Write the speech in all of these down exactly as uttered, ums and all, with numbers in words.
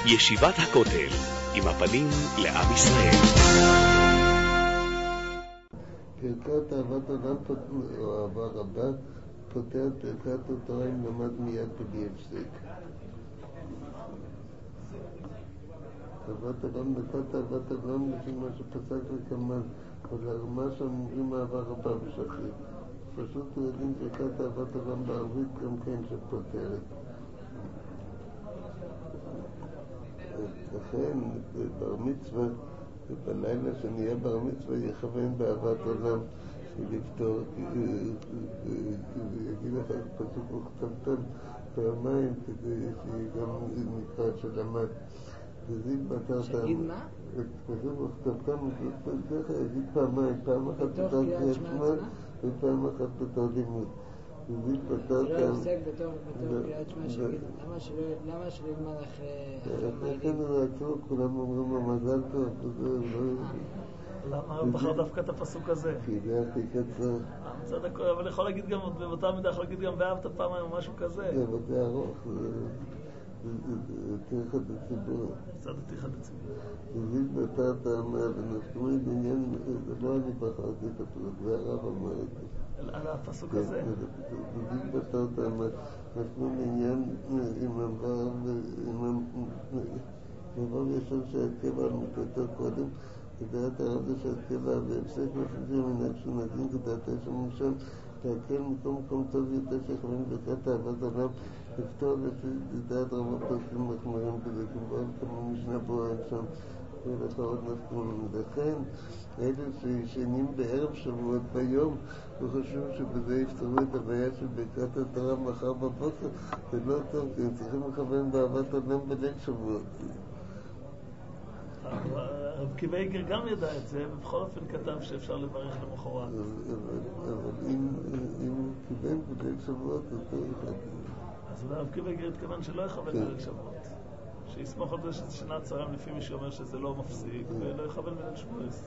ישיבת הכותל, עם הפנים לעם ישראל. ברכת אהבת אדם או אהבה רבה פותרת ברכת התורה אם למד מיד בלי הפסק. אהבת אדם, ברכת אהבת אדם לפי מה שפסק לקמן, אבל מה שאומרים אהבה רבה בשחרית. פשוט יודעים ברכת אהבת אדם בערבית גם כן שפותרת. לכן בר מצווה, בלילה שנהיה בר מצווה יכוון באהבת עולם לפתור, יגיד לך פסוק וכתבתם פעמיים כדי שגם נקרא שלמד. שיגיד מה? פסוק וכתבתם יגיד פעמיים, פעם אחת בתור קריאת שמע ופעם אחת בתור לימוד. זה לא יפסק בתור קריאת שמע שיגיד, למה שלא ילמד אחרי מיילים? לכן רצו, כולם אומרים לו מזל טוב, למה בחר דווקא את הפסוק הזה? כי זה הכי קצר. צדק, אבל יכול להגיד גם, באותה מידה יכול להגיד גם ואהבת פעמיים או משהו כזה. זה אבל זה ארוך, זה תרחת הציבור. צד תרחת הציבור. זיז בתר טעמה ונסכמי בעניין, זה לא אני בחרתי את הפסוק, זה הרב אמר את זה. על הפסוק הזה? זיז בתר טעמה, נסכמי בעניין עם עבר ועם עבר ישר שהקבע על מקלטו קודם, כדעת הרב זה שהקבע והפסק מפזיר מנהג שנדין כדעתה שמושם להקל מקום מקום טוב יותר שכוון ברכת אהבת עולם לפתור לדעת רבות פרקים מחמרים כדי כבר כמה משנה פה אין שם ולך עוד נפקון. לכן אלה שישנים בערב שבועות ביום וחשוב שבזה יפתרו את הבעיה של ברכת התורה מחר בבוקר, זה לא טוב כי הם צריכים לכוון באהבת עולם בליל שבועות. רב קיבי איגר גם ידע את זה, ובכל אופן כתב שאפשר לברך למחרת. אבל אם כיוון בליל שבועות, אז לא יחד. אז אולי רב קיבי איגר התכוון שלא יכוון בליל שבועות. שיסמוך על זה שזה שנה צהריים לפי מי שאומר שזה לא מפסיק, ולא יכוון בליל שבועות.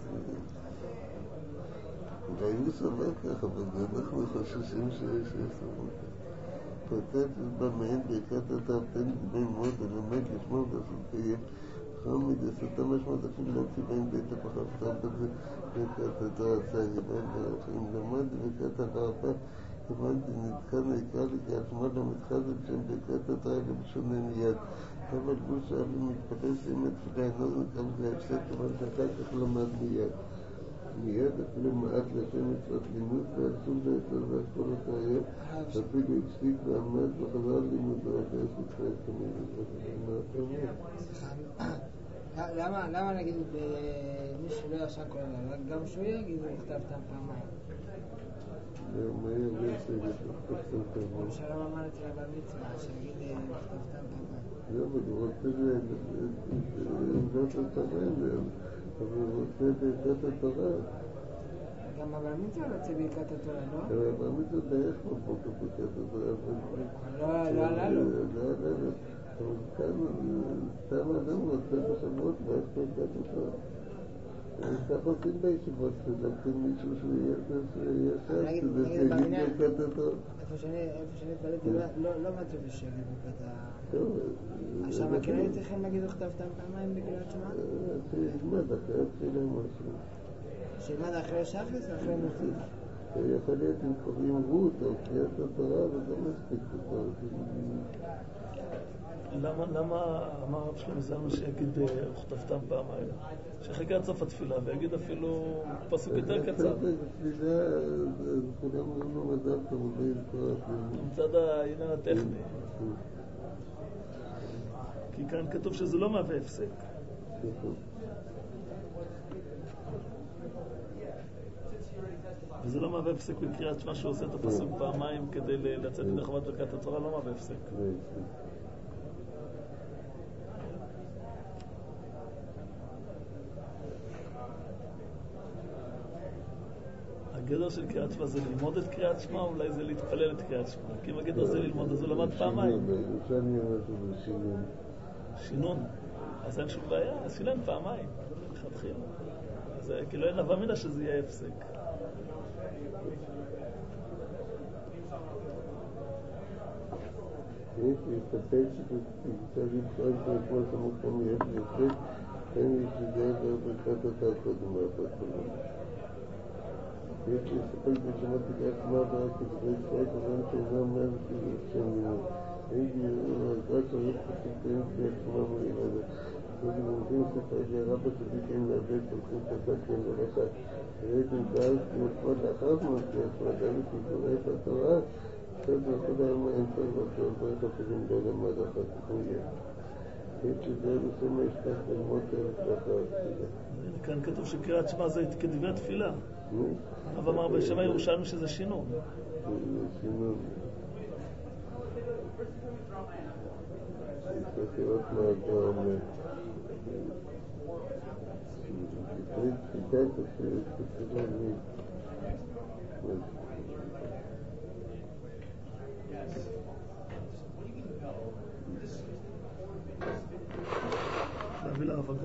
אולי הוא סובר ככה, אבל אנחנו חוששים שיש סובר ככה. פרטט במעין ברכת התרפן בני מאוד ולמד לשמור ועשות קיים. חמד יסותה משמעות אפילו לא כיוון בית הפחפתם בזה ברכת התורה עשה יבן ברחים למד ברכת התרפן הבנתי נתקן העיקר לקריאת שמע לא מתחזק שם ברכת התורה למשונה מיד אבל גוש אבי מתפרס עם התפילה אינו נקרא זה הפסק אבל שאחר כך למד מיד מיד אפילו מעט לשם מצוות לימוד ואסור לעצור ואסור אותו היום אפילו הצליק ועמד וחזר לימוד ואחר שתחייב כמובן מה אתה אומר? למה, למה נגיד מי שלא ישן כל הלילה, גם שהוא יגיד הוא כתב תם פעמיים? מה יראה שיגיד הוא כתב תם פעמיים? שלום אמר אצל הבר מצווה, שיגיד הוא כתב תם פעמיים. לא, אבל הוא רוצה לבנות את הרעיון, אבל הוא רוצה ברכת התורה. גם הבר מצווה רוצה ברכת התורה, לא? אבל הבר מצווה דרך בבוקר ברכת התורה. לא, לא עלה לו. לא עלה לו. אבל כאן, סתם אדם רוצה בשבועות ואז ברכת התורה. כך עושים בישיבות, שלקחים מישהו שהוא יהיה חס, כדי שיגיד ברכת התורה. איפה שאני התפלאתי, לא מצאו שיגיד ברכת התורה. עכשיו, כן היו צריכים להגיד הוא כתב תם פעמיים בקריאת שמע? שילמד אחרי התפילה משהו. שילמד אחרי שחס או אחרי מוסיף? יכול להיות אם קוראים רות או קריאת התורה וזה מספיק בתור. למה, למה אמר רב שלמה זלמן שיגיד הוא כתב תם פעמיים? שיחכה עד סוף התפילה ויגיד אפילו פסוק יותר קצר. בתפילה כולם אומרים לו מזל טוב ולא יזכור. מצד העניין הטכני. כי כאן כתוב שזה לא מהווה הפסק. וזה לא מהווה הפסק בקריאת שמע שהוא עושה את הפסוק פעמיים כדי לצאת ידי חובת ברכת התורה, לא מהווה הפסק. הגדר של קריאת שמע זה ללמוד את קריאת שמע, אולי זה להתפלל את קריאת שמע. כי אם הגדר זה ללמוד, אז הוא למד פעמיים. שינון. שינון. אז אין שום בעיה, אז שינון פעמיים. חתחיל. אז כאילו אין אבא מינה שזה יהיה הפסק. יש להסתפק שתמצא לבחון כמו סמוכם יש להסתפק אין לי שזה ברכת אותה קודם מהפת חולים. יש להסתפק בשמות תיקח מה ברק כדברי ישראל כמובן שאינו אומר שזה שם לימוד. אין גיור רק צריך פשוטים תהיה תשומה מלמדה. אנחנו מומחים ספרי שהרבא צדיק אין להבד פותחים חזק כן לרחק. ראיתם דעת כמו לאחר מוסיף מדע וסיפורי את התורה קצת בכל היום אין צריך לחזור ברך אפילו בעולם עד אחת תכניה. יש לזה בסום השתת ללמוד תלת לאחר תפילה. כאן כתוב שקריאת שמע זה כדברי תפילה. אבל אמר בשם הירושלמי שזה שינון. זה שינון. צריך לראות מה אתה אומר. תפריד תפילה תפריד תפילה מי. להביא להבגה.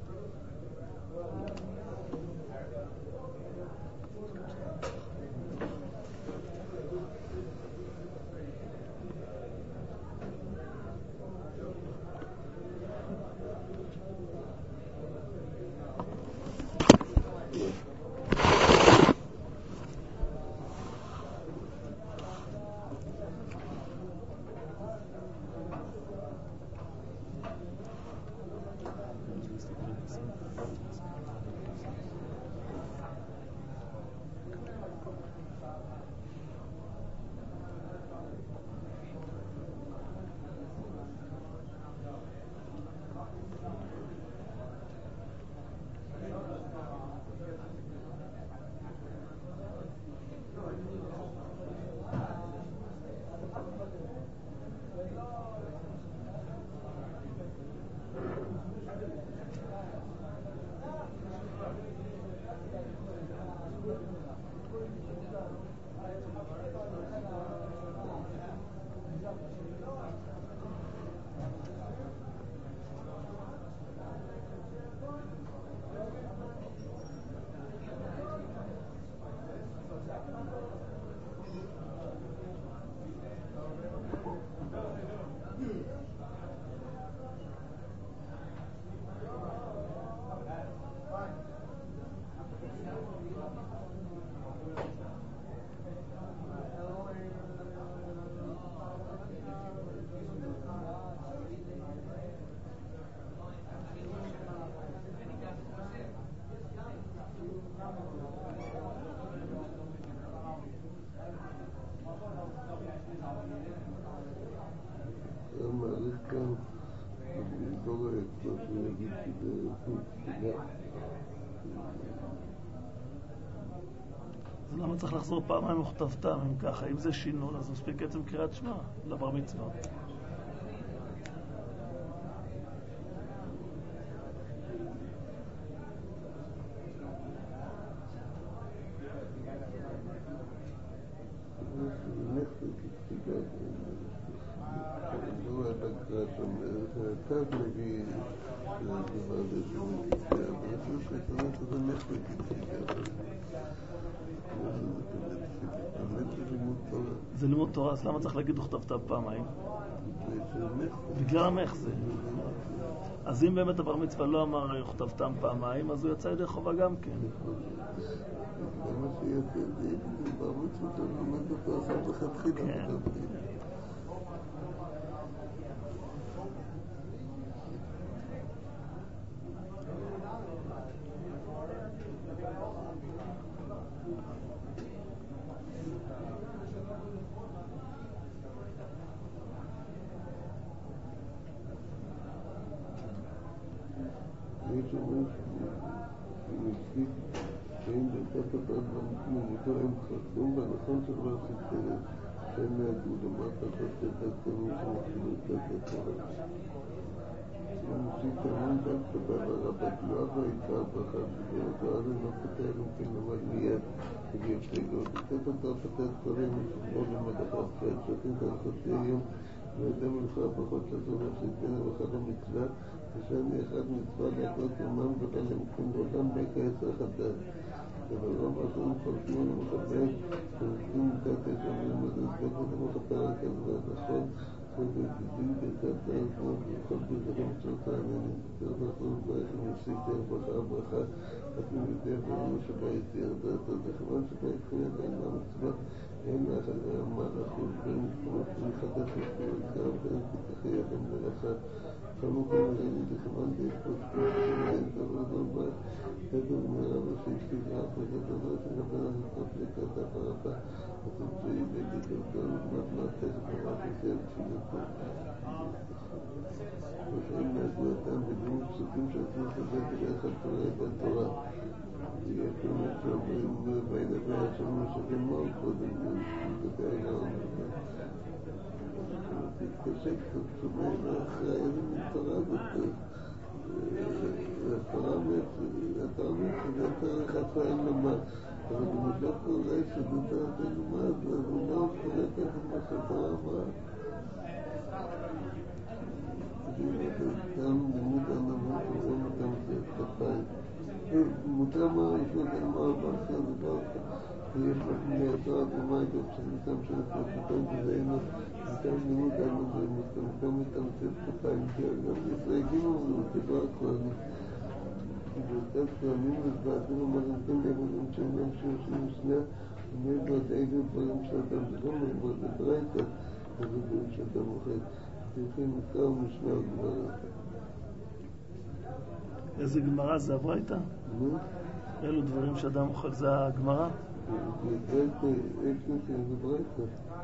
מעריך כאן דור כמו שהוא יגיד שזה תפילה. אז למה צריך לחזור פעמיים וכתבתם אם ככה? אם זה שינון אז מספיק עצם קריאת שמע לבר מצווה. קצת מביא דבר בשביל אבל אני חושב שזה נחלק זה לימוד תורה, אז למה צריך להגיד וכתבתם פעמיים? בגלל המחזה. אז אם באמת הבר מצווה לא אמר וכתבתם פעמיים, אז הוא יצא ידי חובה גם כן. זה מה שיצא, זה בר מצווה אתה לומד אותו אחר לכתחילה. יש אומרים שמספיק שאין ברכת אותה מותו הם חסום והנכון שלא עשית שאין נהגו למטה חסת הקטנים שמתחילו את התורה. שמוסיף אמון דווקא ברבת לא והעיקר ברכה שבאותו אז אינו פתר אם כן למד מיד הגיע פתגו. ברכת אותה פתר דברים משמור למדחת חד שותים כהלכתי היום ויודע מלכה פחות לעזור נפסיתן ובחד המצווה ושאני אחד מצווה להקלות יומם ובא למקום בעולם בקע עשר חדד אבל רוב אחרים חולקים ומחבר ומחכים מתת יש אומרים אז הספקת המחפר הכזה נכון ובדין ברכת לעצמו וכל ברכם צורתה ענני תתר לחול ברך ומסיק דרך ברכה ברכה אתם יודע ברור שביתיר דעתו דחמן שביתחילת אין לה מצווה אין לך אמר החול בין מתקומות מחדש ופעול קרב בין פתחי אדם ברכה חמוך ומרני דחמן דשפות אין דבר דבר כתוב מרב ושישתי רב וגדולה שגבר הלכות לקראת הפרפה ותמצאי בגד גדול ומתנת חסד ורב וסייב תפילתו ושאין מהגבוהתם בדיון פסוקים שעשו לסדר כדרך התורה את התורה יש באמת שאומרים בין הבעיה שלנו שכן מאוד קודם לגבי העולם תתקשה קצת שומע אחרי איזה מתורה זאת התורה אומרת שזה יותר חצה אין לומר אבל במשך אולי שזה דעת אין לומר אז הוא מאוד קורא ככה מה שהתורה אמרה גם לימוד הנמות וגם אותם זה כפיים מותר מה לפנות על מה ברכה זה ברכה ויש לך מיני התורה ומה גם שניתם של הפרקטון וזה אינו גם לימוד הנמות וגם מתמצת כפיים גם ישראל גימו זה דבר כללי וברכת כללים ובעתים המרנקים לימודים שאינם שירשים ושניה ומעברת איזה דברים שאתה לא מעברת לברייתא איזה דברים שאתה מוחד צריכים מקרא ומשנה וגמרא איזה גמרא זה הברייתא? אלו דברים שאדם אוכל זה הגמרא? זה ברייתא, זה ברייתא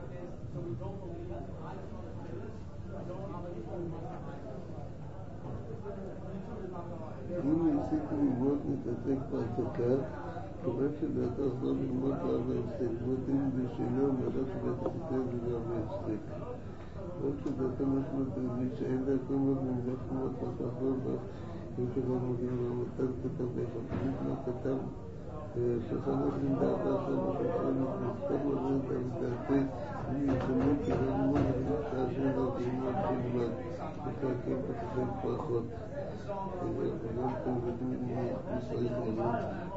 אם ניסיתי ללמוד להתעסק בהפסקה, כיוון שדעתו אחזור ללמוד רב ההפסק, מודים בשינה ומדע שבית הכיסא ורב ההפסק. עוד שדעתו משמעות ברבי שאין דעתו מאוד מנגש מאוד לחזור בה, אם כבוד מודים רמותיו כתב באחד, תמיד לא כתב שחנות עם דעתה אחר משהו נסתר לראות על דעתי, וישמות כדי ללמוד ולשעה שאלות ללמוד תלמד, ותעקב ותחזק פרחות. וגם כאן ותמיד ישראל חיים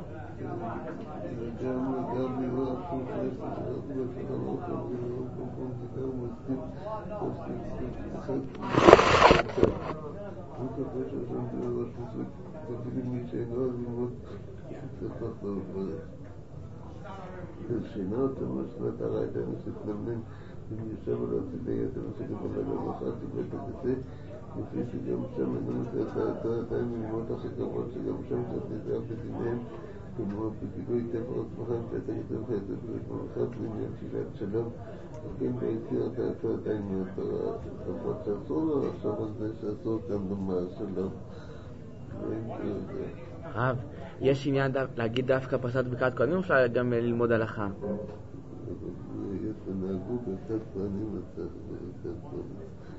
וגם גם בירור עצום שיש לשנות ובשכן אוכל ולראות במקום זיכר ומסכים תפסיק הוא כפה שעשם בירור השפסוק תפסיק מי שאינו אז ללמוד צריך לחזור ברך שינה אותם משנת הרייתא נוסיף נמנים אם יושב על הצידי יותר נוסיף לבד המחר ציבית הכסא לפי שגם שם אינו מצליח דעתו עדיין ללמוד החקרות שגם שם שתדע בדיניהם כלומר בגילוי טבע עצמכם פתק אתם חסד ובמחת לעניין תפילת שלום וכן ביציר דעתו עדיין מהתורה למרות שאסור לו לחשוב על זה שאסור כאן לומר שלום רב, יש עניין להגיד דווקא פרשת ברכת כהנים או אפשר גם ללמוד הלכה? יש לנהגו ברכת כהנים וצריך ברכת כהנים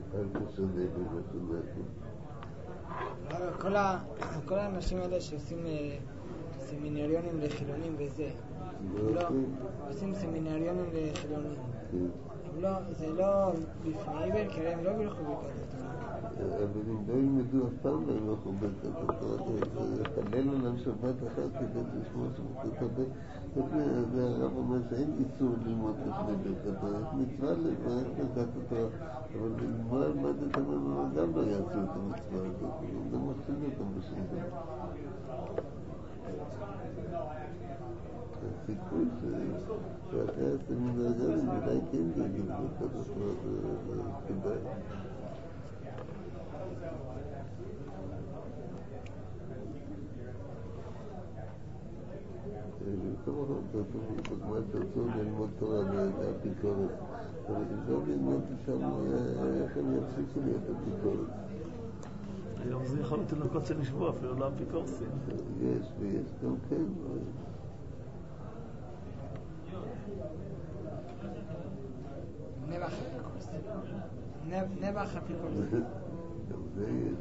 כל האנשים האלה שעושים סמינריונים לחילונים וזה עושים סמינריונים לחילונים זה לא בפני עיבר כי הם לא בלכו ברכת התורה אבל אם לא ילמדו אף פעם לא ילכו ברכת התורה לחלל עליהם שבת אחת כדי לשמוע שברכת התורה זה הרב אומר שאין איסור ללמוד לפני ברכת התורה יש מצווה לברך ברכת התורה אבל ללמוד מה זה תמר גם לא יעשו את המצווה הזאת הם לא מחשיב אותם בשום דבר הסיכוי שאחרי הסמינריונים אולי כן יגידו ברכת התורה זה כדאי כמובן, כמובן שאסור ללמוד תורה באפיקורס אבל אם לא ללמוד שם איך הם יפסיקו להיות אפיקורס היום זה יכול להיות תינוקות שנשבו אפילו לא אפיקורסים יש ויש גם כן נבח אפיקורסים נבח אפיקורסים גם זה יש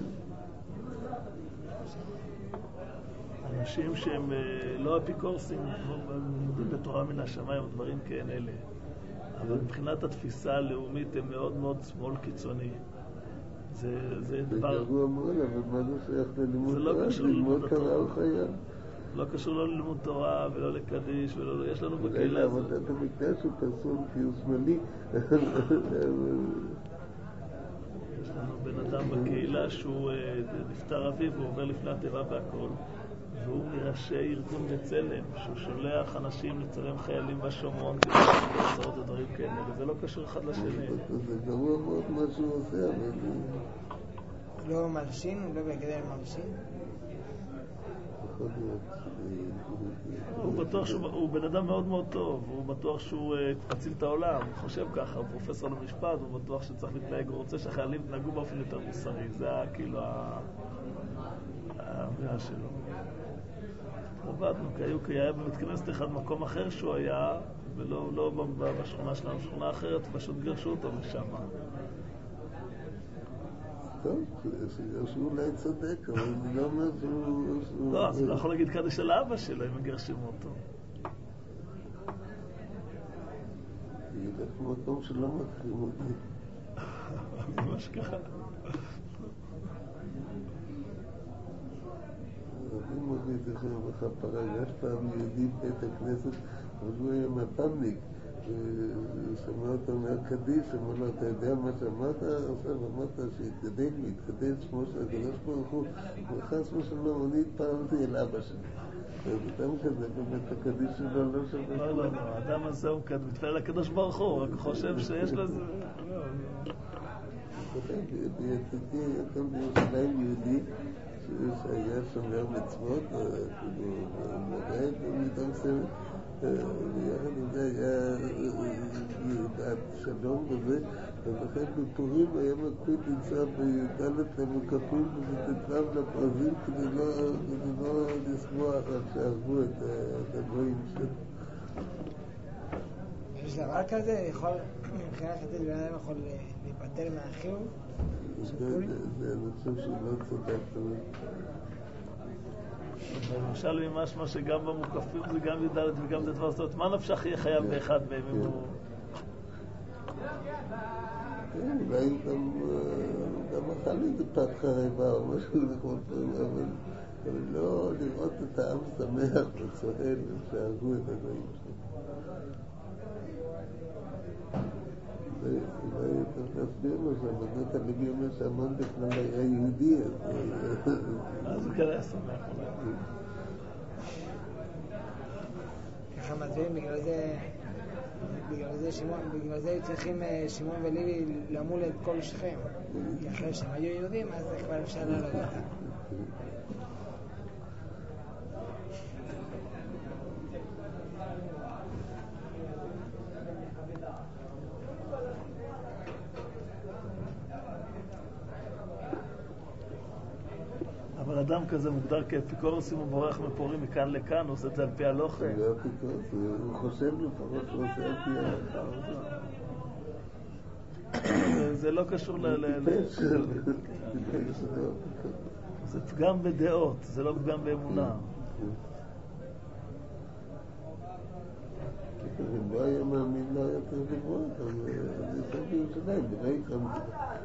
אנשים שהם לא אפיקורסים, לומדים בתורה מן השמיים או דברים כאין אלה. אבל מבחינת התפיסה הלאומית הם מאוד מאוד שמאל קיצוני. זה דבר... זה גרוע מאוד, אבל מה זה שייך ללימוד תורה? ללמוד תורה הוא חייב. לא קשור לא ללימוד תורה ולא לקדיש ולא... יש לנו בקהילה הזאת. עבודת המקדש הוא פרסום כי הוא שמאלי. בקהילה שהוא נפטר אביו, הוא עובר לפני התיבה והכל, והוא מראשי ארגון בצלם, שהוא שולח אנשים לצלם חיילים בשומרון כדי לעשות את דברים כאלה, וזה לא קשור אחד לשני. זה גרוע מאוד מה שהוא עושה, אבל... לא מלשין? הוא לא בגלל מלשין? הוא בטוח שהוא בן אדם מאוד מאוד טוב, הוא בטוח שהוא תציל את העולם, הוא חושב ככה, הוא פרופסור למשפט, הוא בטוח שצריך להתנהג, הוא רוצה שהחיילים תנהגו באופן יותר מוסרי, זה כאילו האמירה שלו. עבדנו, כי היה בבית כנסת אחד מקום אחר שהוא היה, ולא בשכונה שלנו, שכונה אחרת, פשוט גרשו אותו משם. טוב, שהוא אולי צודק, אבל אני לא אומר שהוא... לא, אז לא יכול להגיד קדש על האבא שלו, אם מגרשים אותו. ילך במקום שלא מכירים אותי. ממש ככה. רבי מוריד לכם בכפרה, יש פעם יהודי בית הכנסת, אבל הוא היה מפ"מניק. ושמע אותו מהקדיש, אמר לו, אתה יודע מה שאמרת? עכשיו אמרת שהתקדש והתקדש שמו של הקדוש ברוך הוא, וחס ושלום, אני התפעלתי אל אבא שלי. אדם כזה, באמת הקדיש שלו לא שווה. לא, לא, לא, האדם הזה הוא מתפעל לקדוש ברוך הוא, רק חושב שיש לזה... ביצאתי היה כאן בירושלים יהודי שהיה שומר מצוות, מורה במידה מסוימת, ויחד עם זה היה בעד שלום וזה, ולכן בפורים היה מקפיד לנסוע בי"ד למוקפים ובט"ו לפרזים כדי לא לשמוח רק שעזבו את הגויים שלו. יש דבר כזה, יכול, מבחינת חטאת בן אדם יכול להיפטר מהחיוב? אני חושב שהוא לא צודק תמיד. למשל ממש מה שגם במוקפים זה גם י"ד וגם ט"ו, זאת אומרת, מה נפשך יהיה חייב באחד מהם אם הוא... אולי גם אכל איזה פת חרבה או משהו לכל פעם, אבל לא לראות את העם שמח וצוהל ושאהבו את הגויים שלו. אולי צריך להסביר לו שהבנות הלוי אומר שהמון בכלל היה יהודי, אז הוא כן היה שמח אולי. ככה מצביעים, בגלל זה בגלל זה שמעון, בגלל זה צריכים שמעון ולוי למול את כל שכם, כי אחרי שהם היו יהודים אז זה כבר אפשר להלוג אותם. אבל אדם כזה מוגדר כאפיקורס, אם הוא בורח מפורים מכאן לכאן, הוא עושה את זה על פי הלוכה. זה אפיקורס, הוא חושב לפחות שהוא עושה על פי הלוכה. זה לא קשור ל... טיפש. זה פגם בדעות, זה לא פגם באמונה. אם לא היה מאמין, לא היה צריך לברוח, אז זה יושב בירושלים, בלי חמתי.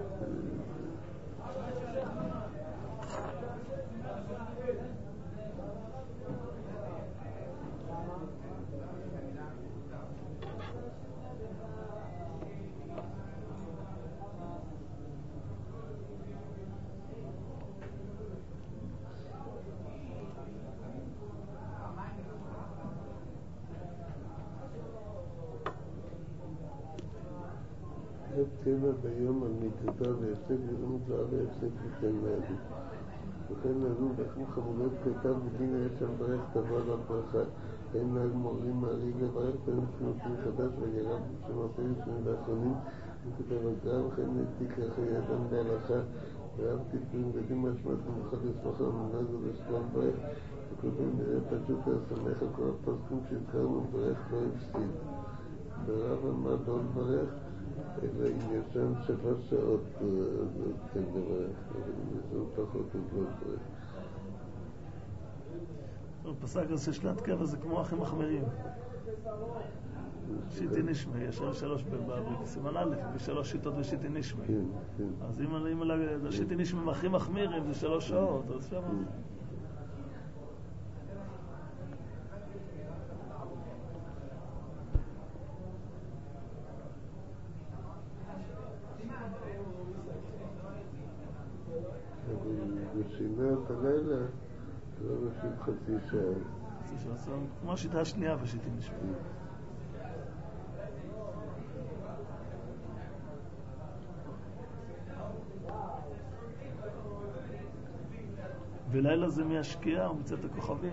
טבע ביום על מיטתו והפסק ולא מצועה והפסק וכן נעדו. וכן נעדו לכם חמולות כתב בדין היה שם ברך תבוא על הברכה. אין נהג מורים מעריג לברך תרים כנותים חדש וגרם שמרפא לפני לאחרונים וכתב הגרם וכן נתיק אחרי אדם בהלכה ואב טיפים ודים משמעת ומוכל לסמך המונד ולשלום ברך וכותבים נראה פשוט להסמך על כל הפוסקים שהזכרנו ברך לא הפסיד. ברב המדון ברך אלא אם ישן שלוש שעות כן לברך, אבל אם ישן פחות אז לא לברך. פסק הזה ששנת קבע זה כמו אחים מחמירים. שיטי נשמי, יש שלוש בסימן א', ושלוש שיטות ושיטי נשמי. אז אם שיטי נשמי אחים מחמירים זה שלוש שעות, אז שם... שינה את הלילה, לא נוסיף חצי שעה. חצי שעה, כמו השיטה השנייה בשיטים משפטים. ולילה זה מהשקיעה או מצאת הכוכבים?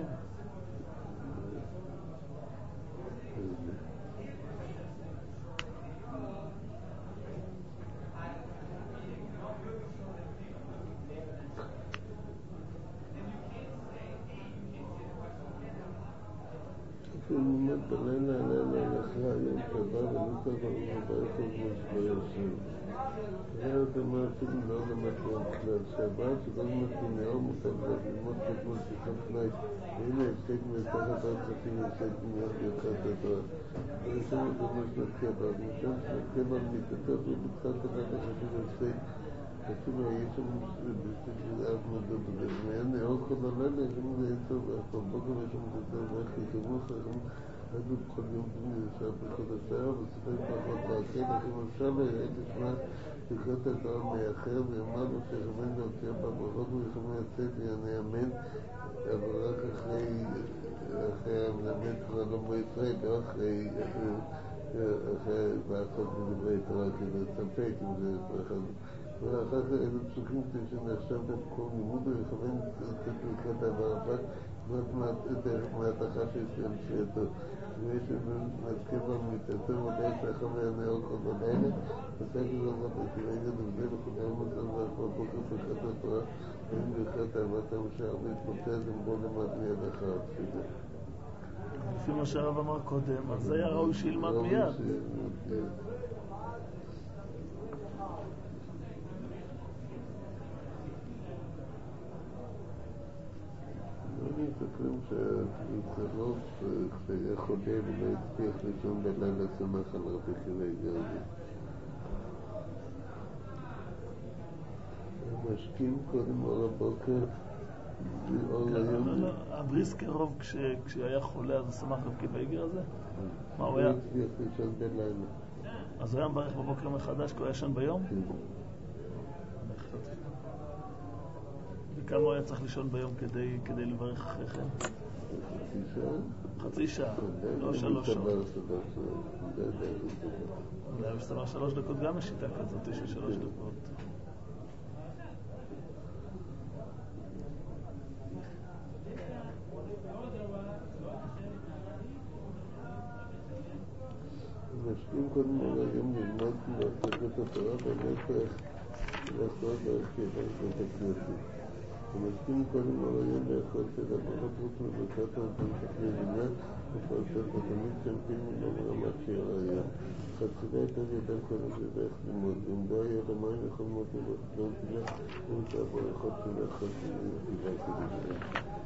באמת בלילה, הלילה אחרי היום שבא ונוצר ובעצם מוסבר היה זה מה אפילו לא למדנו כלל שעבר, שלא למדנו מאוד מותר ללמוד כתמול שיחת תנאי והנה הפסק מסתרת עוד חצי הפסק מיד ברכת התורה ושם זה מה שנתקה בה ומשם שנתקה בה מתעטף ובתחת הלילה חצי הפסק אפילו יש שם בשביל אף מדבר בזה ומעין אור כל הלילה יש שם זה איתו ואחר בוקר יש שם זה ואחר כמוך עד בכל יום פני ישר בחודשה וספק פחות לעקד אחים עכשיו והראית לשמע לקראת התורה מאחר ואמר לו שרמן להוציא בברכות ולכמה יצאת ויענה אמן אבל רק אחרי אחרי המלמד כבר לא בישראל לא אחרי אחרי לעשות בדברי תורה כדי לספק אם זה אחד ואחר כך איזה פסוקים שנחשב בכל לימוד ולכוון לקראת העברת מהתחה שישראל שייתו ויש לנו נזכה במתעצר ובעת אחר ויענה עוד כל בלילה וסגר לזה ברגע וזה וחודר מצב ואחר בוקר ברכת התורה ואין ברכת אהבת המשאר והתמוצא זה מבוא למד מיד אחר התפילה. לפי מה שהרב אמר קודם, אז זה היה ראוי שילמד מיד. אני מספרים שהצלוף כשהיה חולה ולא הצליח לישון בלילה שמח על רבי חילי גרזי. משקים קודם אור הבוקר ואור היום. הבריסקר רוב כשהיה חולה אז הוא שמח רבי חילי גרזי? מה הוא היה? הוא הצליח לישון בלילה. אז הוא היה מברך בבוקר מחדש כי הוא היה ישן ביום? וכמה הוא היה צריך לישון ביום כדי, כדי לברך אחרי כן? חצי שעה? חצי שעה, לא שלוש שעות. אולי הוא סבר שלוש דקות גם יש שיטה כזאת של שלוש דקות. משקיעים קודם על היום ללמוד לעשות את התורה ולהפך לעשות דרך כיוון בית הכנסת. ומשקיעים קודם על היום לאכול של הברכות חוץ מברכת הנתן תכלי בינה ופרשת התמיד שמפים מלא מרמת שיר היום. חצילה את ידם קודם לדרך לימוד. אם לא היה למים יכול מאוד לברך לא תלך ומצא ברכות תלך חצי תלך כדי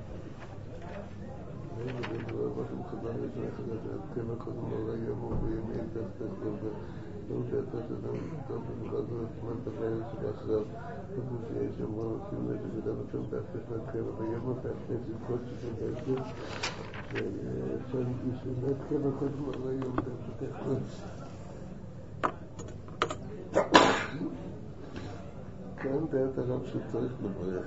ובדבר אבל מחבר יש לך לדעת כמה קודם על היום ובימי תחתך וזה לא שאתה שאדם טוב וחזר עצמן תחייל של אחריו כתוב שיש אמרו נושאים לזה ודם עצם תחתך להתחיל ביום תחתך עם כל שתחתך שאפשר לשנות כמה קודם על היום תחתך כאן דעת הרב שצריך לברך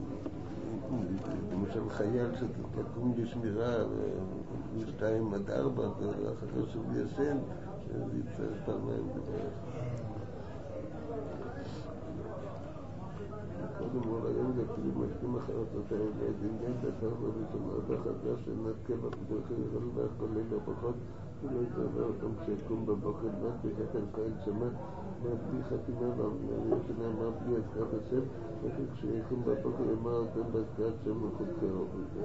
למשל חייל שתקום בשמירה משתיים עד ארבע ואחר כך שהוא ישן שזה יצטרך פעמיים לברך קודם כל היום זה כאילו משכים אחרת את האלה דמיין דקר ובשמעת החדש שנתקה בברכר יכולים להכל לילה פחות ולא יתרבה אותם כשיקום בבוקר מת בשקל קיץ שמת בלי חתימה והמנהליה שנאמר בלי הזכרת השם וכי כשיקום בבוקר אמר אותם בהזכרת שם מחוצר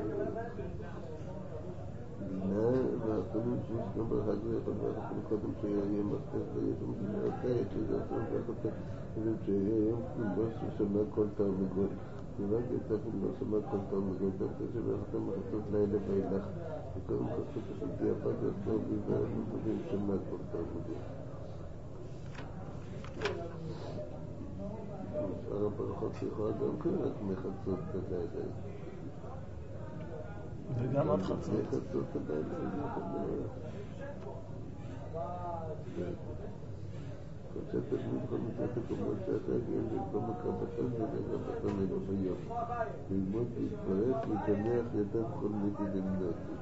בינה והפנים שיש גם ברכה זה יכול ואנחנו קודם שיהיה מפתח ויש שם גמרתה יש לזה עצמם ואחת וזה שיהיה יום כנבוס ששמע כל תרנגול ורק יצא לא שמע כל תרנגול דווקא שבאחת המחצות לילה ואילך וקודם חצות שבדיעבד יחזור ביבר נובעים שמע כל תרנגול שאר הברכות יכולה גם כן רק מחצות בלילה וגם עד חצות מחצות בלילה שהתלמיד יכול מצאת הקומות שאתה גאים במקום הקרבתון ולקרבתון אלו ביום. ללמוד להתברך, להתענח, לדעת כל מידי למנותי.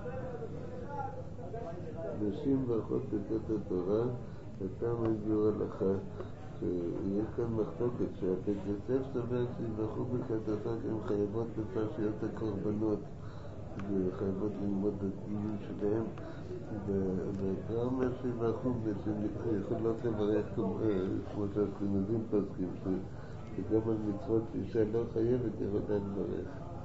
נשים ואחות בצאת התורה, הטעם הגיעו הלכה, שיש כאן מחלוקת שהבית יוסף סבר שיבחרו בקטעתו שהן חייבות בפרשיות הקורבנות וחייבות ללמוד את הדינים שלהם, והגר"א אומר שיבחרו שיכולות לברך כמו שהאשכנזים פוסקים, שגם על מצוות שאישה לא חייבת יכולה לברך.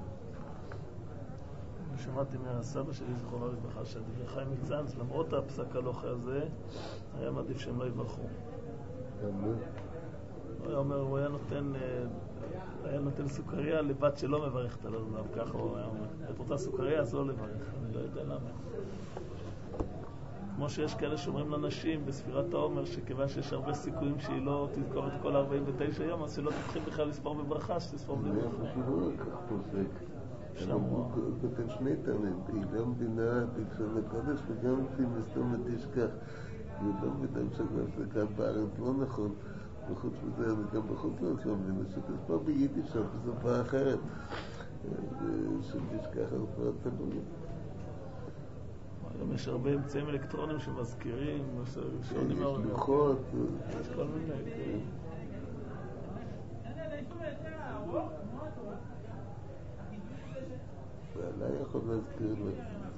אני שמעתי מהסבא שלי זכרונו לברכה שהדברי חיים מצאנז, למרות הפסק הלוחי הזה, היה מעדיף שהם לא יברכו. הוא היה אומר, הוא היה נותן, היה נותן סוכריה לבת שלא מברכת עליו, ככה הוא היה אומר. את רוצה סוכריה, אז לא לברך, אני לא יודע למה. כמו שיש כאלה שאומרים לנשים בספירת העומר, שכיוון שיש הרבה סיכויים שהיא לא תזכור את כל ארבעים ותשע יום, אז שלא תתחיל בכלל לספור בברכה, שתספור בלי ברכה. זה לא כך פוסק. הוא כותב שני טעמים, היא לא מבינה בלשון הקודש וגם לפי מסתום תשכח. היא לא מבינה שזה כאן בארץ לא נכון, וחוץ מזה אני גם בחוץ לארץ לא מבינה שתספור ביידיש או בשפה אחרת, שתשכח על פרט תלוי. היום יש הרבה אמצעים אלקטרונים שמזכירים, שעונים יש לוחות, יש כל מיני. ועלה יכול להזכיר לו.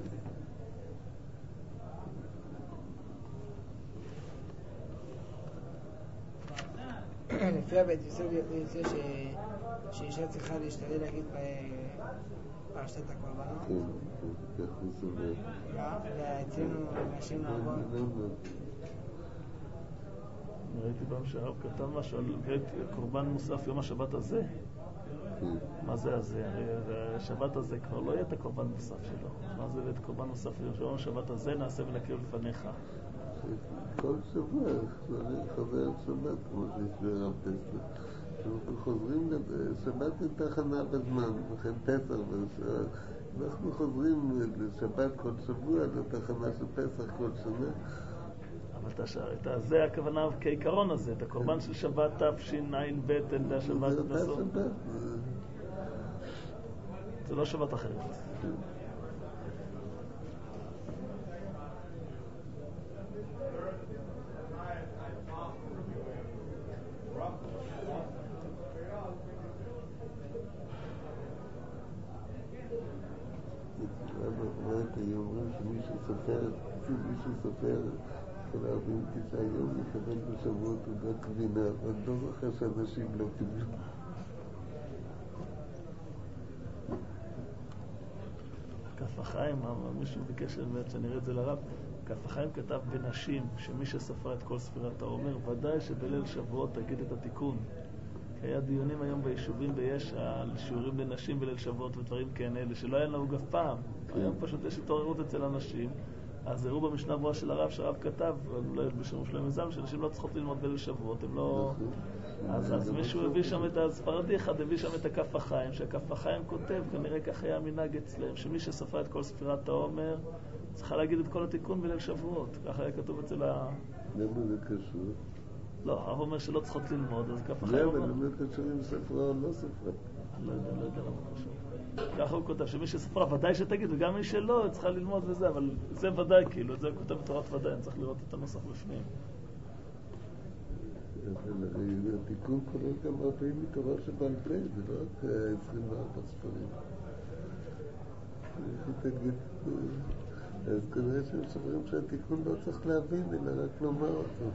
לפי הבית יוסף יוצא שאישה צריכה להשתדל להגיד פרשת הקורבנות. כן, כך הוא סובר. ואצלנו נשים לעבוד. ראיתי פעם שהרב כתב משהו על קורבן מוסף יום השבת הזה. מה זה הזה? הרי השבת הזה כבר לא יהיה את הקורבן מוסף שלו. מה זה את קורבן מוסף יום השבת הזה נעשה ונקריב לפניך? כל שבוע חוזר שבת כמו שהסביר הרב טסלר. אנחנו חוזרים לשבת לתחנה בזמן, לכן פסח אנחנו חוזרים לשבת כל שבוע לתחנה של פסח כל שנה. אבל זה הכוונה כעיקרון הזה, את הקורבן של שבת תשע"ב, אין דה שבת בסוף. זה לא שבת אחרת. אומרים שמי שסופר, מי שסופר של ארבעים ותשעה יום יקבל בשבועות תעודת גבינה, אבל לא זוכר שאנשים לא קיבלו. כף החיים, מישהו ביקש באמת שאני אראה את זה לרב, כף החיים כתב בנשים שמי שספר את כל ספירת העומר, ודאי שבליל שבועות תגיד את התיקון. כי היה דיונים היום ביישובים בישע על שיעורים לנשים בליל שבועות ודברים כאלה, שלא היה נהוג אף פעם. היום פשוט יש התעוררות אצל אנשים, אז הראו במשנה ברורה של הרב, שהרב כתב, אולי בשם שלמה ז"ל, שאנשים לא צריכות ללמוד בליל שבועות, הם לא... אז, אז מישהו הביא שם את הספרדי אחד, הביא שם את הכף החיים, שהכף החיים כותב, כנראה כך היה מנהג אצלם, שמי שספר את כל ספירת העומר, צריכה להגיד את כל התיקון בליל שבועות. ככה היה כתוב אצל ה... למה זה קשור? לא, הרב אומר שלא צריכות ללמוד, אז כף החיים לא, אומר... אבל למה קשור עם ספרה או לא ספרה? לא יודע, לא יודע למה קשור. ככה הוא כותב, שמי שספרה ודאי שתגיד, וגם מי שלא, צריכה ללמוד וזה, אבל זה ודאי, כאילו, את זה הוא כותב בתורת ודאי, אני צריך לראות את הנוסח בפנים. אבל הרי התיקון כולל גם הרבה מתורה שבעל פה, זה לא רק עשרים וארבע ספרים. תגיד, אז כנראה שהם סוברים שהתיקון לא צריך להבין, אלא רק לומר אותו.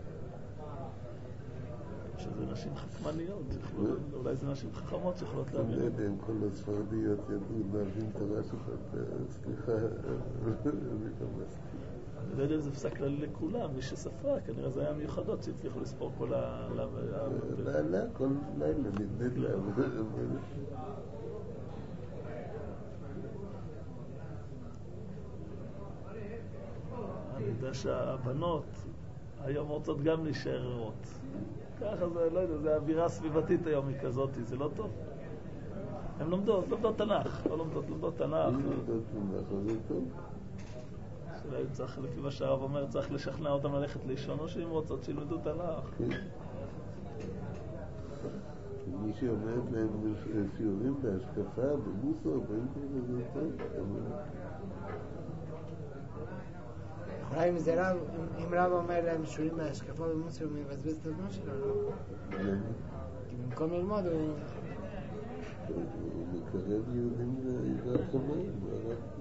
שזה נשים חכמניות, אולי זה נשים חכמות שיכולות להבין. אני לא יודע אם כל הספרדיות ידעו להבין תורה שלך, סליחה, אני לא מסכים. אני לא יודע אם זה פסק כללי לכולם, מי שספרה, כנראה זה היה מיוחדות שהצליחו לספור כל ה... בעלה, כל לילה נדמת לה. אני יודע שהבנות היום רוצות גם להישאר ערות. ככה זה, לא יודע, זה האווירה הסביבתית היום היא כזאת, זה לא טוב. הן לומדות, לומדות תנ"ך, לא לומדות, לומדות תנ"ך. לומדות תנ"ך, זה טוב. אולי צריך, לפי מה שהרב אומר, צריך לשכנע אותם ללכת לישון, או שאם רוצות שילמדו תנ"ך. מי שאומרת להם שיעורים בהשקפה, במוסר, באינטרנט, זה טוב. אולי אם זה רב, אם רב אומר להם שיעורים בהשקפה במוסר, הוא מבזבז את הזמן שלו, לא? כי במקום ללמוד הוא... הוא מקרב יהודים ליראת שמיים, והרב זה.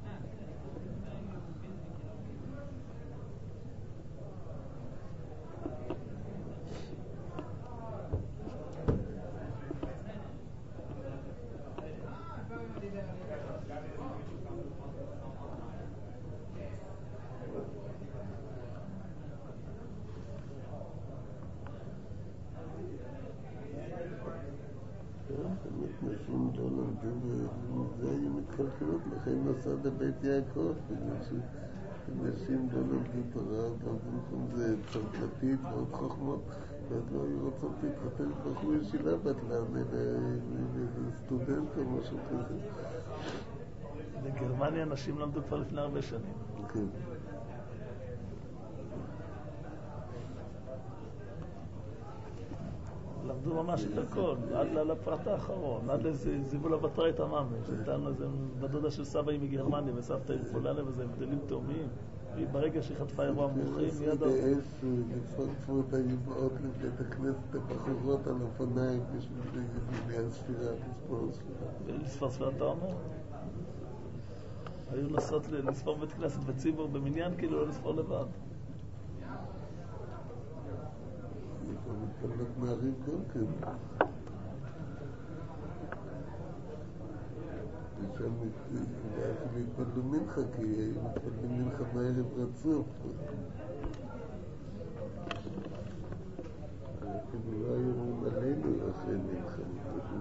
נשים לא למדו וזה היו מתחלקלות, לכן נסע לבית יעקב, בגלל שנשים לא למדו תורה, במקום זה צרפתית ועוד חוכמות, ואז לא היו רוצות להתחתן בחור ישיבה בטלן, אלא סטודנט או משהו כזה. בגרמניה נשים למדו כבר לפני הרבה שנים. כן. למדו ממש את הכל, עד לפרט האחרון, עד לזיבול הבטרית הממש. נתנו איזה בדודה של סבא היא מגרמניה וסבתא היא פולניה וזה הבדלים תאומים. ברגע שהיא אירוע מומחים, מיד... באש, לפרנקפורט היו באות לבית הכנסת הבחורות על אופניים בשביל הספירה, לספור ספירה. לספור ספירה, אתה אומר? היו נוסעות לספור בית כנסת בציבור במניין, כאילו לא לספור לבד. מתפללות נערים גם כן. ושם אפילו התפללו מנחה, כי מתפללים מנחה בערב רצוף. אפילו לא היו אומרים עלינו אחרי מנחה, מתפללים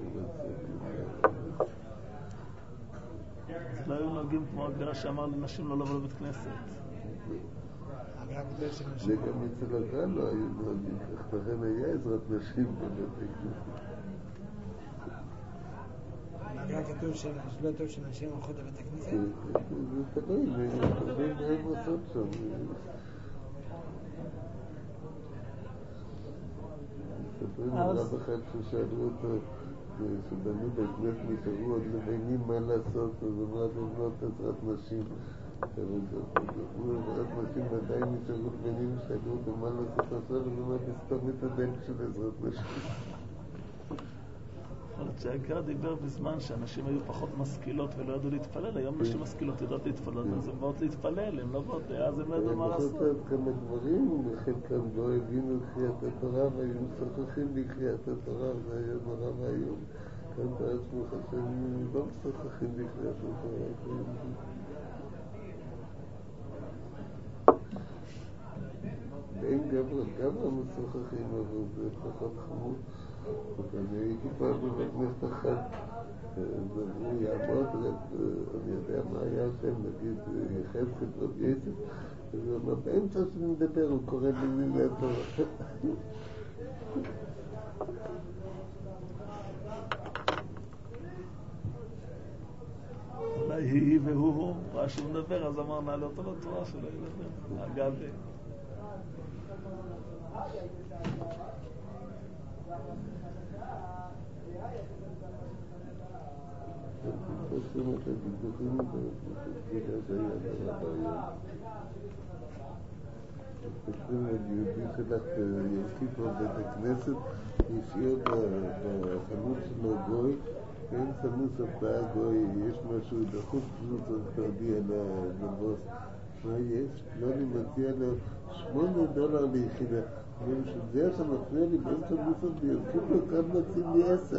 רצוף. אז לא היו נוהגים כמו הגרה שאמר לנשים לא לבוא לבית כנסת. זה גם אצל הגן לא היו נוהגים, כך לכן היה עזרת נשים בבתי כנסת. בגלל כתוב שלא טוב שנשים הולכות לבית הכנסת? זה תלוי, תלוי מה הם עושות שם. מספרים על רב אחד ששאלו אותו, שבנו בית כנסת נשארו עוד לבנים מה לעשות, אז אמר לבנות עזרת נשים. עזרת נשים עדיין נשארו לבנים שאלו אותו מה לעשות עכשיו, אז אמר לסתום את הדלת של עזרת נשים. שהגר דיבר בזמן שאנשים היו פחות משכילות ולא ידעו להתפלל. היום נשים משכילות יודעות להתפלל, אז הן באות להתפלל, הן לא באות, אז הן לא ידעו מה לעשות. הם פחות כמה דברים, חלקם לא הבינו קריאת התורה והיו משוחחים בקריאת התורה, זה היה נורא והיום. כאן בעצמך שהם לא משוחחים בקריאת התורה. אין גברה משוחחים, אבל זה פחות חמור. אני הייתי פעם בבית כנסת אחת, הוא יעמוד, אני יודע מה היה שם, נגיד, יחזקאל רב יוסף, הוא אומר, באמצע שנדבר, הוא קורא במילי התורה. אולי היא והוא, ראה שהוא מדבר, אז אמר, נעלה אותו לתורה שלו, ידבר, אגבי. עושים את הדיווחים בגלל שהיה נורא בעיה. מתקשרים על יהודי שלך יוצאים פה בבית הכנסת, השאיר בחנות שלו גוי, אין סמוס הפעה גוי, יש משהו דחוף, פשוט צריך להודיע לבוס. מה יש? לא, אני מציע לו שמונה דולר ליחידה. אבל שזה אתה מפריע לי באמצע מוסר ויוצאים לו כאן מציעים לי עשר.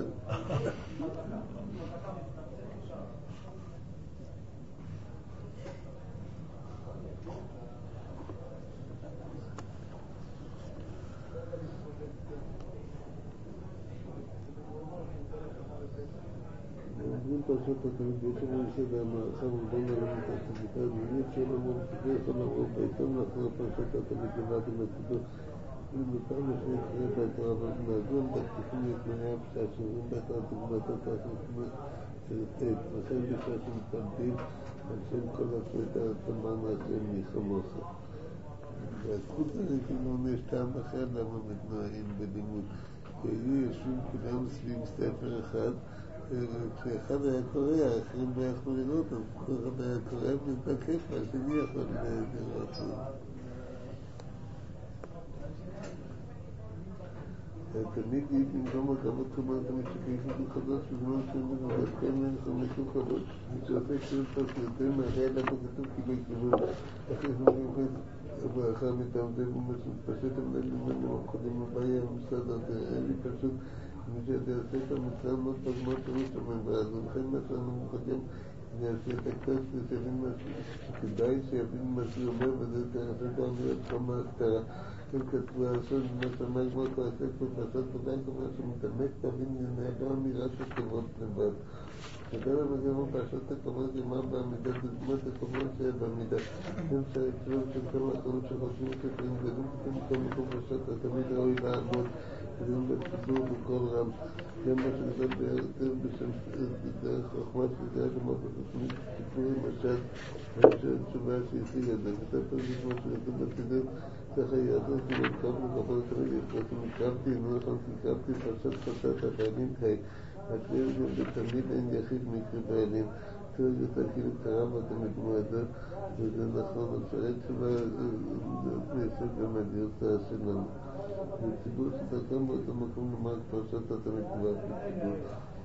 אומרים פרשת התלמיד, יש לנו ישד המערכה ובן הלמות התלמידה, ואי אפשר לומר מספר יכול לראות בעיתון לאחר פרשת התלמיד לבד עם הציבור. ומותר לשני בתורה, אבל נעזור בתקופים לתנאי הפשעים בתורה דוגמת התעשית סרטט, וכן בשעה שמתאבדים על שם כל הפרידה תמן השם מחמוך. והזכות הזה כאילו יש טעם אחר למה מתנועים בלימוד, כי היו יושבים כולם סביב ספר אחד, כשאחד היה קורא, האחרים לא יכלו לראות, אז כל אחד היה קורא ומתבקש, והשני יכול לראות. תמיד היא במקום הכבוד כמובן תמיד שכיפות מחדש בזמן שלנו ובכל מיני חמש מחדש שעושה כתוב את הסרטים מהרי עליו הכתוב כאילו כיוון אחרי שמחד הברכה מתעמדם ומתפשט המנהל למעלה המחודים הבעיה המוסד הזה אין לי פשוט מי שאתה עושה את המצב מאוד פגמות שלוש המנברה אז לכן מצאנו מוחדים אני אעשה את הקטוס ושאבין משהו כדאי שיבין מה שהוא אומר וזה תראה גם להיות כמה הקטרה הם כתבו לעשות מה שאומר כמו כל הספר לעשות ודאי כמו שמתעמק תבין נהדר אמירה של כבוד לבד כדאי למגרם פרשת הכבוד גמר בעמידה דוגמת הכבוד שהיה בעמידה הם שהקרוב של כמה אחרות שחושבים שפרים גדולים פתאום כל מקום פרשת תמיד ראוי לעמוד גדולים בציבור בכל רם גם מה שגדול ביותר בשם דרך חוכמת ודרך למות בתוכנית סיפור למשל של תשובה שהשיג את זה כתב פרשת כמו שגדול בציבור ככה יעזור כמובן קרבנו גבוה תמיד יפרסו מקרבתי לא נכון כי קרבתי פרשת חשת החיילים כאי הכלל גם בתמיד אין יחיד מקרה בעלים תראה יותר כאילו קרב ואתה מתמועדות וזה נכון הפשרת תשובה זה יסוד גם הדיוצה שלנו בציבור שתקם באותו מקום לומר פרשת אתה מתמועד בציבור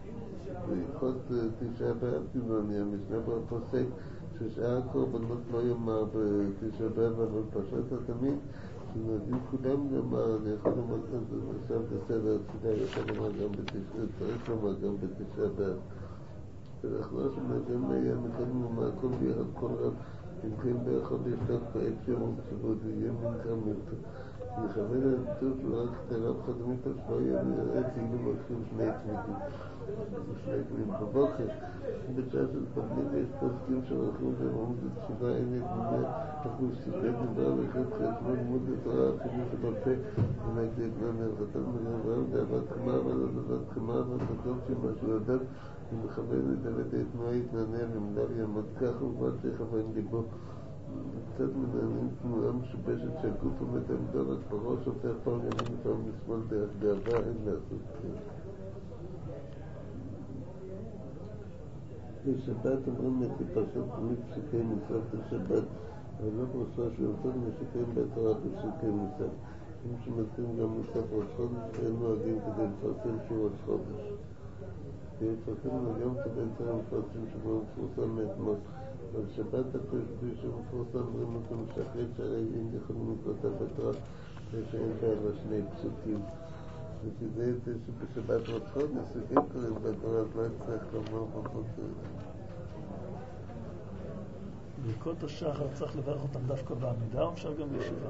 ויכות תשעה באב תימוני המשנה פה פוסק ששאר הקורבנות לא יאמר בתשעה באב אבל פרשת התמיד שנודעים כולם לומר, אני יכול לומר כאן, זה עכשיו בסדר, תפילה יכול לומר גם בתשעה, צריך לומר גם בתשעה באב. ולאחר שמגם היה מקדם ומעקב ביחד כל רב, אם כן ביחד ישתת כעת שם ובציבות, ויהיה מנקה מלכה. יכוון על ביטור של רק תרב חדמית על שלא יהיה נראה כאילו מרחיב שני תמידים. שני תמידים בבוקר. בשעה של פבלים יש פוסקים שרחים ומעמוד לתשיבה אין את מונה אנחנו סיפק מדבר לחד חשבון מוד לתורה אפילו שבפה ונגד את מנה וחתת מגרבר דאבת חמה אבל דאבת חמה אבל בטוב שמשהו יודעת ומכוון את דלת את תנועה התנענע ומדל יעמד כך ובד שכוון ליבו קצת מנענים תנועה משובשת שהגוף עומד עמדו רק בראש הופך פעם ימין ופעם משמאל דרך גאווה אין לעשות כן בשבת אומרים את פרשת תמיד פסוקי מסוף בשבת אבל לא פרשה שיותר משקים בתורה בפסוקי מסוף אם שמזכירים גם מסוף ראש חודש אין נוהגים כדי לפרסם שהוא ראש חודש ויפרסם היום כדי לציין מפרסם שבו מפורסם מאתמול אבל שבת הפרשבי שמפורסם אומרים אותו משחרית שהרי אם יכולים לקרוא את הבטרה ושאין בעלה שני פסוקים וכדי שבשבת ראש חודש סוגים קוראים בתורה אז לא יצטרך לומר בבוקר ברכות השחר צריך לברך אותם דווקא בעמידה או אפשר גם בישיבה?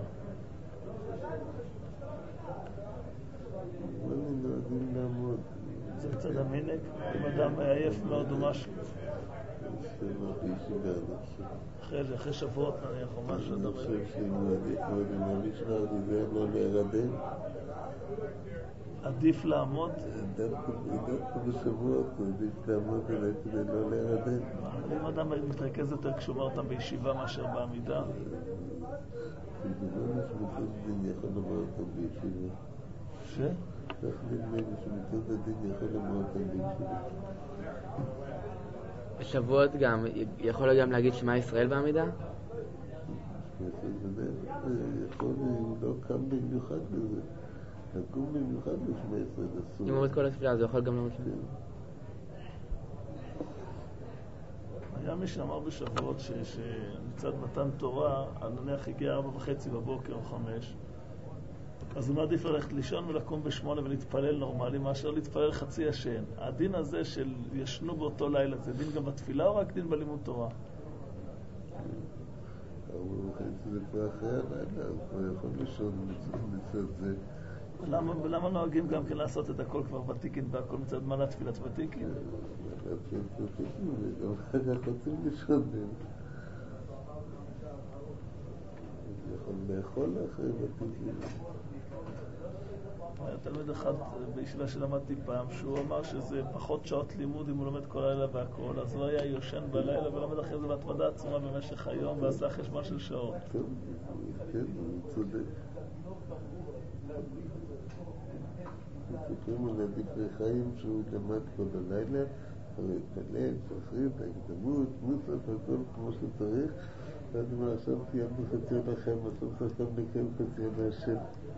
לא נוהגים לעמוד זה בצד המנהג? אם אדם עייף מאוד או משהו אחרי שבועות נניח או משהו אני חושב שאם עדיף מאוד אם המשנה דיבר לא להירדם עדיף לעמוד? דווקא בשבועות עדיף לעמוד אולי כדי לא להירדם אבל אם אדם מתרכז יותר כשאומר אותם בישיבה מאשר בעמידה בזמן שמצד הדין יכול לומר אותם בישיבה ש? כך נדמה לי שמצד הדין יכול לומר אותם בישיבה בשבועות גם, יכול גם להגיד שמע ישראל בעמידה? יכול לא קם במיוחד לזה לקום במיוחד לשמע ישראל אסור אם הוא את כל התפילה אז הוא יכול גם לא משמע היה מי שאמר בשבועות שמצד מתן תורה נניח הגיע ארבע וחצי בבוקר או חמש אז הוא מעדיף ללכת לישון ולקום בשמונה ולהתפלל נורמלי מאשר להתפלל חצי ישן. הדין הזה של ישנו באותו לילה זה דין גם בתפילה או רק דין בלימוד תורה? ארבע וחצי זה כבר אחרי הלילה אז כבר יכול לישון מצד זה ולמה נוהגים גם כן לעשות את הכל כבר ותיקין והכל מצד מה לתפילת ותיקין? לתפילת ותיקין וגם אחר כך רוצים לישון יכול לאכול אחרי ותיקין תלמיד אחד בישיבה שלמדתי פעם, שהוא אמר שזה פחות שעות לימוד אם הוא לומד כל לילה והכל, אז הוא היה יושן בלילה ולומד אחרי זה בהתמדה עצומה במשך היום ועשה חשבון של שעות. טוב, כן, הוא צודק. מספרים על דברי חיים שהוא למד כל הלילה, הרי התפלל, שחרית, ההקדמות, מוסף, הכל כמו שצריך, ואז מה עכשיו קיימנו חציון לכם, עכשיו חשב לקיים חציון להשם.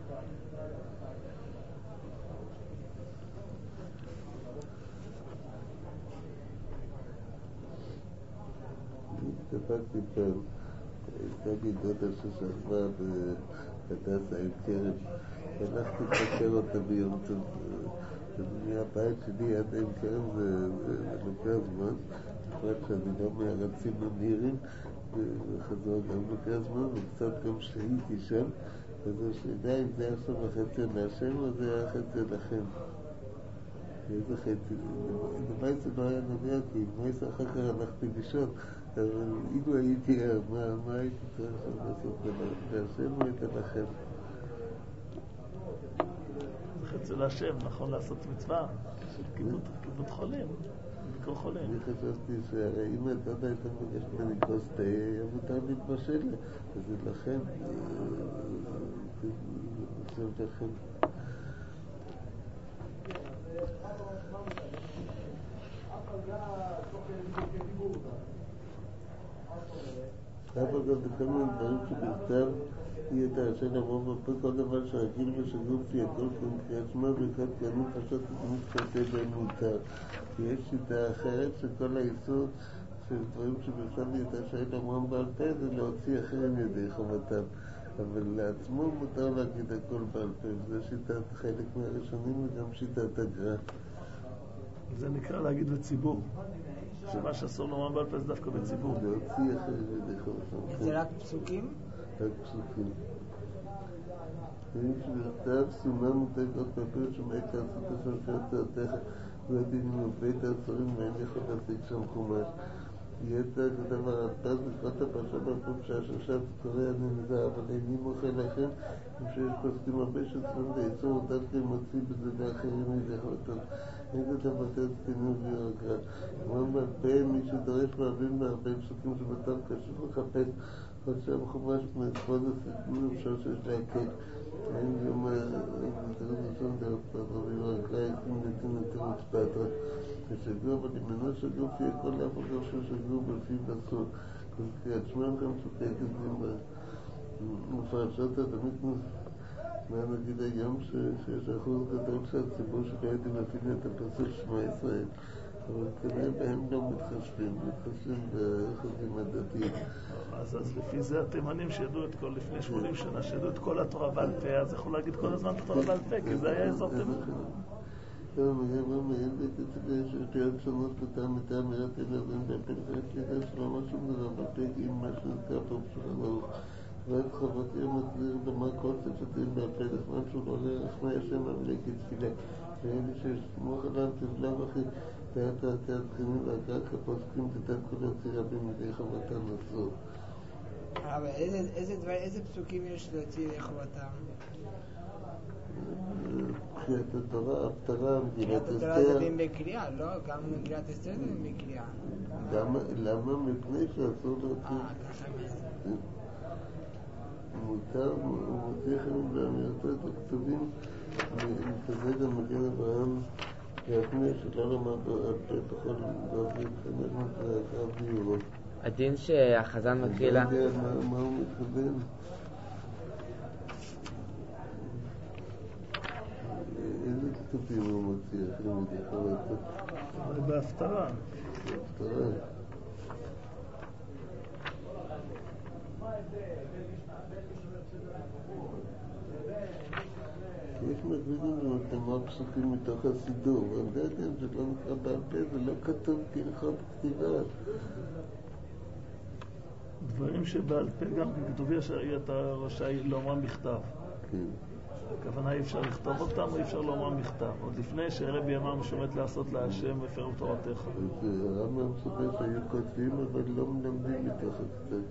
דפקתי פעם, הייתה לי דודה ששכבה בדסה עם כרם, הלכתי לבקר אותה ביום טוב, מהבית שלי עד עם כרם זה לוקח זמן, בפרט שאני לא מהרצים המהירים, וחזור גם לוקח זמן, וקצת גם שהייתי שם, אז השאלה אם זה עכשיו החציון להשם או זה היה החציון לכם. איזה חצי, לבית זה לא היה נוגע, כי אם לא אחר כך הלכתי לישון, אבל אילו הייתי ער, מה הייתי צריך לעשות להשם או את לכם? זה חצי להשם, נכון לעשות מצווה של כיבוד חולים, ביקור חולים. אני חשבתי שהרי אם הדודה הייתה מבקשת ממני כוס תה, היה מותר להתבשל לה, אז זה לכם, זה לכם. אבל גם בכל מיני דברים שבכתב היא את האשר לבוא ופה כל דבר שרגיל ושגור פי הכל קריאת שמע ברכת כהנים פשוט מתחטא בהם מותר. כי יש שיטה אחרת שכל האיסור של דברים שבכלל היא את האשר למרם בעל פה זה להוציא אחרים ידי חובתם, אבל לעצמו מותר להגיד הכל בעל פה, וזה שיטת חלק מהראשונים וגם שיטת הגר"א. זה נקרא להגיד לציבור, שמה שאסור לומר בעל פה זה דווקא בציבור. להוציא אחרים ידי חובתם. זה רק פסוקים? רק פסוקים. ואם שבכתב סימן מותקות בפרט שמעק לעשות הספר תרתך ועדים עם בית העצורים ואין יכול להשיג שם חומש. יהיה כתב הרדפ"ס לקראת הפרשה בפרק שהשושת קורא אני נדע אבל איני מוחה לכם אם שיש פוסקים הרבה שצריכים לאיסור אותת כי מוציא בזה לאחרים ידי חובתם. אין כתב בתי צפינו וירקרא. אמרם בעל פה מי שדורש להבין בהרבה פסוקים שבתם קשור לחפש חודשם חומש כבוד הסיכון אפשר שיש להקל. אין גם תראו ראשון דרך פרטרובים הרגלה יקים נתים לתירוץ פטרה ושגור אבל ימנו שגור פי הכל לאף אגר ששגור בפי בסור כל קריאת שמע לכם צודקת זמרה מפרשות הדמית מה נגיד היום שיש אחוז גדול שהציבור שלא יודעים להבין את הפסוק שמע ישראל אבל כנראה בהם לא מתחשבים, מתחשבים באחוזים הדתיים. אז לפי זה התימנים שידעו את כל, לפני שמונים שנה, שידעו את כל התורה בעל פה, אז יכולו להגיד כל הזמן את התורה בעל פה, כי זה היה אזור תימני. לא, מגמר מעין בקצת ששתיות שונות בטעם את האמירת ילדים בעל פה, יש לי דרך שלא משהו דבר בעל פה, כי אם משהו נזכר פה בשולחן ערוך. ואת חובתי המסביר לומר כל צטטים בעל פה, לזמן שהוא לא לרחמי השם המלא כתפילה. ואין לי שסמוך עליו תבלע וכי תהיה תעתיית תחינים והקרקע פוסקים תתן כל יוציא רבים מדי חובתם אסור. אבל איזה פסוקים יש להוציא ידי חובתם? קריאת התורה, הפטרה, מגילת אסתר. קריאת התורה זה בין בקריאה, לא? גם מגילת אסתר זה בין בקריאה. למה? מפני שאסור להוציא? אה, ככה מזה. מותר, הוא מוציא חיים באמירתו את הכתובים מתזה גם מגן אברהם להפניע שלא למד על פה בכל דרבים חמש מטרה הקרב ביורו. הדין שהחזן מקריא לה... אני לא יודע מה הוא מתכוון. איזה כתובים הוא מוציא אחרי מדי חרצות? בהפטרה. בהפטרה. יש מגבילים למתאמר פסוקים מתוך הסידור, אבל זה גם זה לא נקרא בעל פה, זה לא כתוב כהלכות כתיבה. דברים שבעל פה גם ככתובי אתה רשאי לומרם בכתב. כן. הכוונה אי אפשר לכתוב אותם או אי אפשר לומרם בכתב. עוד לפני שהרבי אמר משומט לעשות להשם ופירוט תורתך. אז הרמב"ם סובר שהיו כותבים אבל לא מלמדים מתוך הכתב.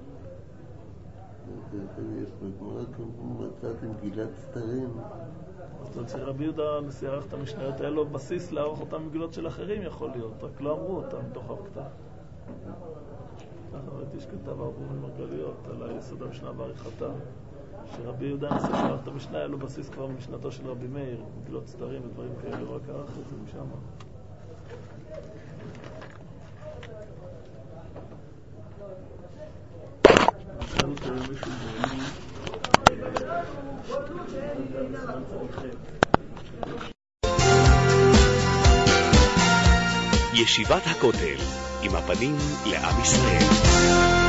יש בגמרא כמו מצאת עם גילת סתרים, אז אצל רבי יהודה נשיא ערך את המשניות, היה לו בסיס לערוך אותם מגילות של אחרים יכול להיות, רק לא אמרו אותם מתוך הכתב. ככה ראיתי שכתב הרבה ממרגליות על היסוד המשנה בעריכתה, שרבי יהודה נשיא שערך את המשנה היה לו בסיס כבר במשנתו של רבי מאיר, מגילות סתרים ודברים כאלה, רק ערך את זה משם. עכשיו קוראים מישהו בעלים ישיבת הכותל עם הפנים לעם ישראל.